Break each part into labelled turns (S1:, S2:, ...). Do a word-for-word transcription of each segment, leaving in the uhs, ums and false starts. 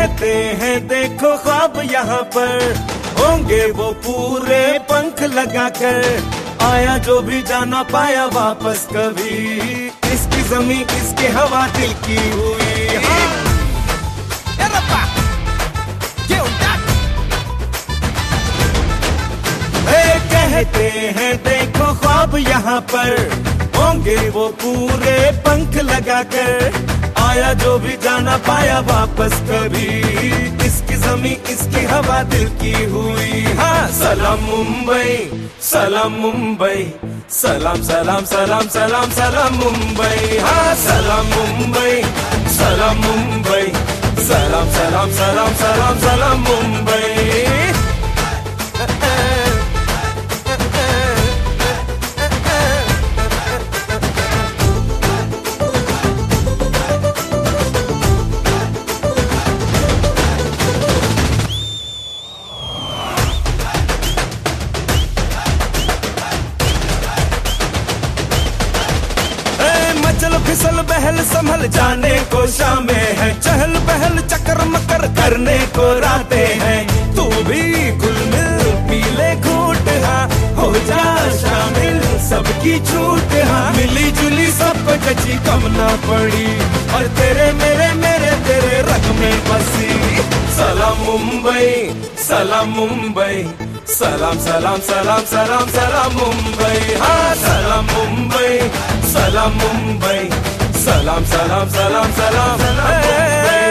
S1: कहते हैं देखो ख्वाब यहाँ पर होंगे वो पूरे पंख लगाकर, आया जो भी जाना पाया वापस कभी, इसकी जमीन इसकी हवा दिल की हुई। हाँ। कहते हैं देखो ख्वाब यहाँ पर होंगे वो पूरे पंख लगाकर, आया जो भी जाना पाया वापस कभी, इसकी जमीन इसकी हवा दिल की हुई। हाँ। सलाम मुंबई सलाम मुंबई, सलाम सलाम सलाम सलाम सलाम मुंबई। हाँ। सलाम मुंबई सलाम मुंबई, सलाम सलाम सलाम सलाम सलाम मुंबई। चल फिसल बहल संभल जाने को शामें है, चहल पहल चक्कर मकर करने को रातें हैं, तू भी खुल मिल पीले घूट। हाँ। हो जा शामिल सबकी छूट। हाँ। मिली जुली सबको जची कम ना पड़ी, और तेरे मेरे मेरे तेरे रग में बसी। सलाम मुंबई सलाम मुंबई, सलाम सलाम सलाम सलाम सलाम मुंबई। हाँ। सलाम मुंबई सलाम मुंबई, सलाम सलाम सलाम सलाम सलाम मुंबई।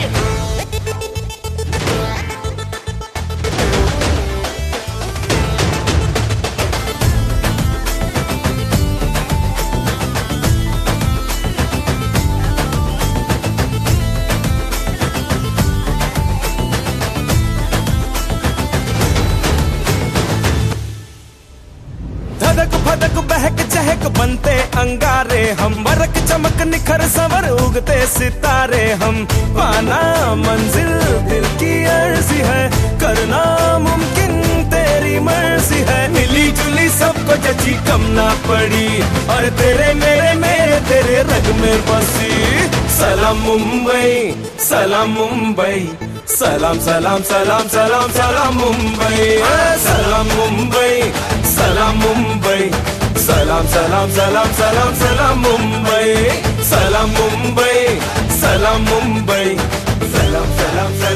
S1: धधक फदक बहक चहक बनते अंगारे हम, बरक चमक निखर सवर उगते सितारे हम, पाना मंजिल दिल की अर्जी है, करना मुमकिन तेरी मर्जी है, मिली जुली सबको जची कम ना पड़ी, और तेरे मेरे मेरे तेरे रग में बसी। सलाम मुंबई सलाम मुंबई, सलाम सलाम सलाम सलाम सलाम मुंबई। सलाम मुंबई सलाम मुंबई, सलाम सलाम सलाम सलाम सलाम मुंबई। सलाम मुंबई सलाम मुंबई, सलाम सलाम सलाम